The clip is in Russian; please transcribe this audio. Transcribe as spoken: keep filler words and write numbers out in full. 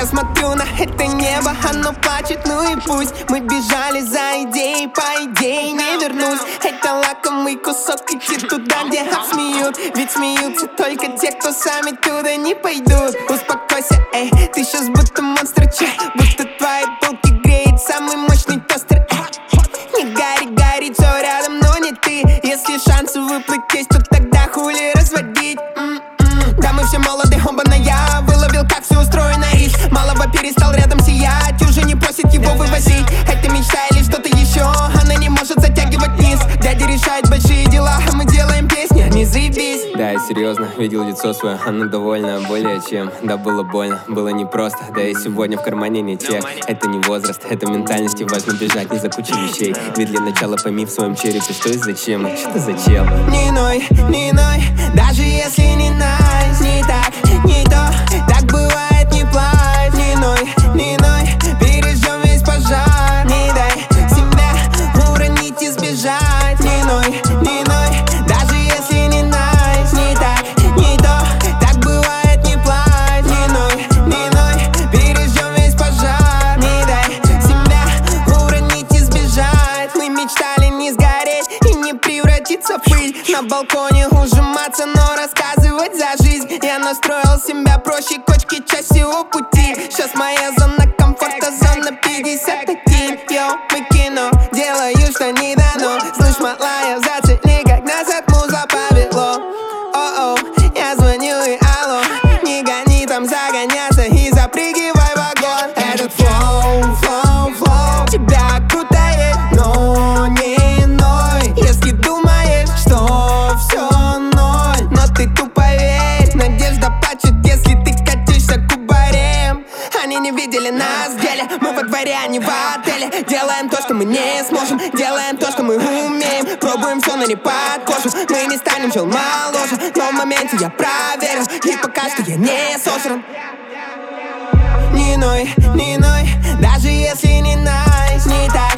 Я смотрю на это небо, оно плачет, ну и пусть. Мы бежали за идеей, по идее не вернусь. Это лакомый кусок, идти туда, где обсмеют. Ведь смеются только те, кто сами туда не пойдут. Успокойся, эй, ты сейчас будто монстр, че? Будто твои булки греет самый мощный тостер, эй. Не гори, гори, все рядом, но не ты. Если шансы выплыть есть, то тогда хули разводить. М-м-м. Да мы все молоды, оба-на я выловил, как все устроено из малого, перестал рядом сиять. Уже не просит его вывозить. Это мечта или что-то еще, она не может затягивать низ. Дядя решает большие дела, а мы делаем песни, не заебись. Да, я серьезно, видел лицо свое, оно довольно более чем. Да, было больно, было непросто, да и сегодня в кармане не те. Это не возраст, это ментальность, и важно бежать не за кучей вещей. Ведь для начала пойми в своем черепе, что и зачем, и что ты зачем. Не ной, не ной, даже если не найс, не так, не то, так бывает, не плачь. Не ной, не ной, пережжем весь пожар. Не дай себя уронить и сбежать. Не ной, не ной, даже если не найс, не так, не то, так бывает, не плачь. Не ной, не ной, пережжем весь пожар. Не дай себя уронить и сбежать. Мы мечтали не сгореть и не превратиться в пыль. На балконе ужиматься, но рассказывать за жизнь. Я настроил себя проще, кочки часть всего пути. Сейчас моя зона комфорта, зона пятьдесят один. Йоу, мы кино, делаю, что не дано. Слышь, малая, зацени, как нас от муза повело. О-о, я звоню и алло. Не гони там загоняться и запрыгивай в вагон. Этот флоу, флоу, флоу тебя крутает, но не ной. Если думаешь, что все ноль, но ты тупо верь. Надежда плачет, если ты катишься кубарем. Они не видели нас в деле, мы во дворе, а не в отеле. Делаем то, что мы не сможем, делаем то, что мы умеем. Пробуем все, но не под кожу. Мы не станем чел моложе, но в моменте я проверил, и пока что я не сожран. Не ной, не ной, даже если не найс, не так.